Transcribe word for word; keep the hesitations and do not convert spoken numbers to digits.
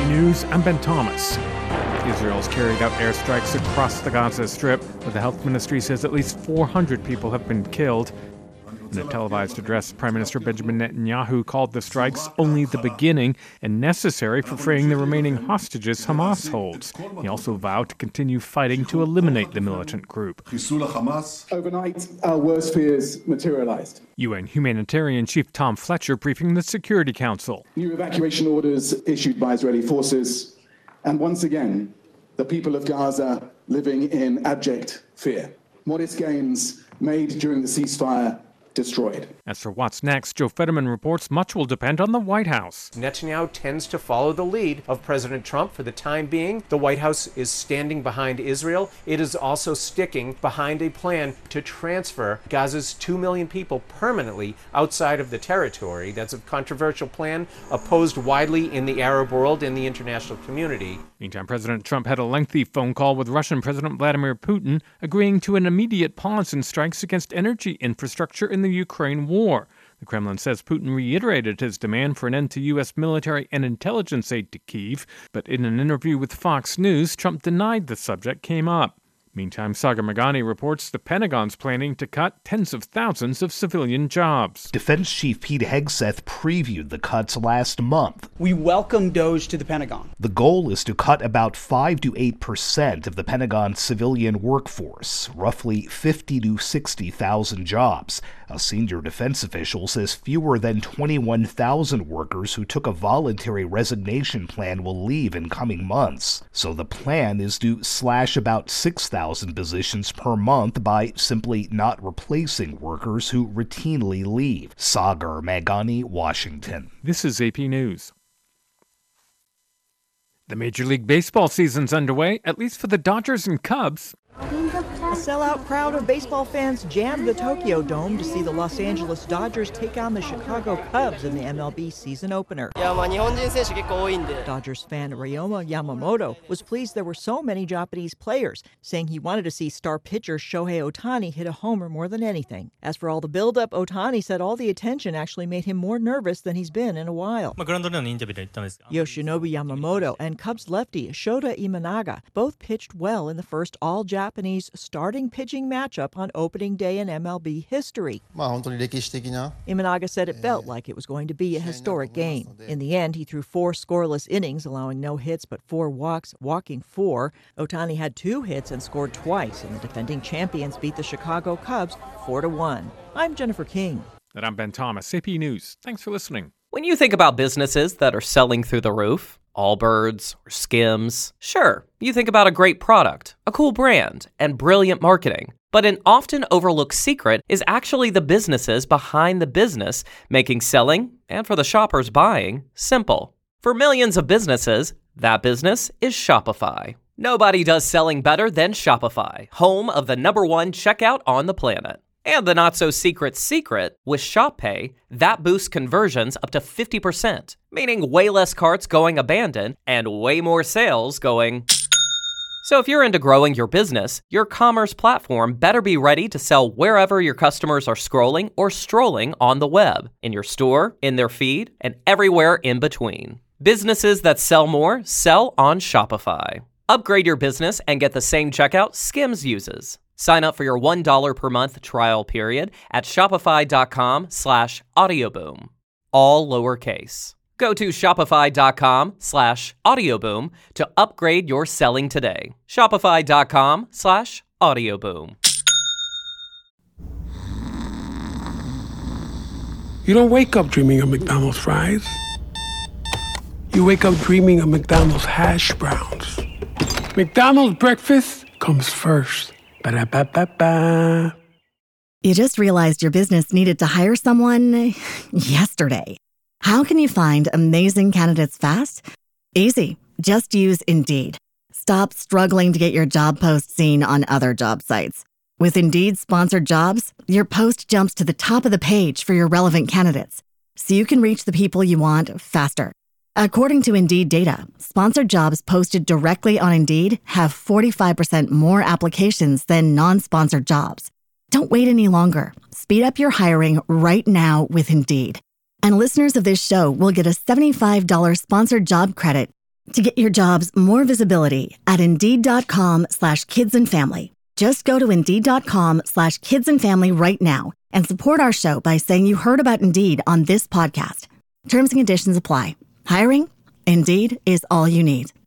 A P News, I'm Ben Thomas. Israel's carried out airstrikes across the Gaza Strip, where the health ministry says at least four hundred people have been killed. In a televised address, Prime Minister Benjamin Netanyahu called the strikes only the beginning and necessary for freeing the remaining hostages Hamas holds. He also vowed to continue fighting to eliminate the militant group. Overnight, our worst fears materialized. U N Humanitarian Chief Tom Fletcher briefing the Security Council. New evacuation orders issued by Israeli forces, and once again, the people of Gaza living in abject fear. Modest gains made during the ceasefire destroyed. As for what's next, Joe Fetterman reports much will depend on the White House. Netanyahu tends to follow the lead of President Trump for the time being. The White House is standing behind Israel. It is also sticking behind a plan to transfer Gaza's two million people permanently outside of the territory. That's a controversial plan opposed widely in the Arab world and the international community. Meantime, President Trump had a lengthy phone call with Russian President Vladimir Putin, agreeing to an immediate pause in strikes against energy infrastructure in the Ukraine war. The Kremlin says Putin reiterated his demand for an end to U S military and intelligence aid to Kyiv, but in an interview with Fox News, Trump denied the subject came up. Meantime, Sagar Meghani reports the Pentagon's planning to cut tens of thousands of civilian jobs. Defense Chief Pete Hegseth previewed the cuts last month. We welcome DOGE to the Pentagon. The goal is to cut about five to eight percent of the Pentagon's civilian workforce, roughly fifty to sixty thousand jobs. A senior defense official says fewer than twenty-one thousand workers who took a voluntary resignation plan will leave in coming months. So the plan is to slash about six thousand positions per month by simply not replacing workers who routinely leave. Sagar Meghani, Washington. This is A P News. The Major League Baseball season's underway, at least for the Dodgers and Cubs. A sellout crowd of baseball fans jammed the Tokyo Dome to see the Los Angeles Dodgers take on the Chicago Cubs in the M L B season opener. Dodgers fan Ryoma Yamamoto was pleased there were so many Japanese players, saying he wanted to see star pitcher Shohei Ohtani hit a homer more than anything. As for all the buildup, Ohtani said all the attention actually made him more nervous than he's been in a while. Yoshinobu Yamamoto and Cubs lefty Shota Imanaga both pitched well in the first all-Japanese starting pitching matchup on opening day in M L B history. Imanaga said it felt like it was going to be a historic game. In the end, he threw four scoreless innings, allowing no hits but four walks, walking four. Ohtani had two hits and scored twice, and the defending champions beat the Chicago Cubs four to one. I'm Jennifer King. And I'm Ben Thomas, A P News. Thanks for listening. When you think about businesses that are selling through the roof, Allbirds or Skims, sure, you think about a great product, a cool brand, and brilliant marketing. But an often overlooked secret is actually the businesses behind the business, making selling, and for the shoppers buying, simple. For millions of businesses, that business is Shopify. Nobody does selling better than Shopify, home of the number one checkout on the planet. And the not-so-secret secret, with Shop Pay, that boosts conversions up to fifty percent, meaning way less carts going abandoned and way more sales going... So if you're into growing your business, your commerce platform better be ready to sell wherever your customers are scrolling or strolling on the web, in your store, in their feed, and everywhere in between. Businesses that sell more sell on Shopify. Upgrade your business and get the same checkout Skims uses. Sign up for your one dollar per month trial period at shopify.com slash audioboom. All lowercase. Go to shopify.com slash audioboom to upgrade your selling today. Shopify.com slash audioboom. You don't wake up dreaming of McDonald's fries. You wake up dreaming of McDonald's hash browns. McDonald's breakfast comes first. Ba-da-ba-ba-ba. You just realized your business needed to hire someone yesterday. How can you find amazing candidates fast? Easy. Just use Indeed. Stop struggling to get your job post seen on other job sites. With Indeed sponsored jobs, your post jumps to the top of the page for your relevant candidates, so you can reach the people you want faster. According to Indeed data, sponsored jobs posted directly on Indeed have forty-five percent more applications than non-sponsored jobs. Don't wait any longer. Speed up your hiring right now with Indeed. And listeners of this show will get a seventy-five dollars sponsored job credit To get your jobs more visibility at Indeed.com slash kids and family. Just go to Indeed.com slash kids and family right now and support our show by saying you heard about Indeed on this podcast. Terms and conditions apply. Hiring? Indeed is all you need.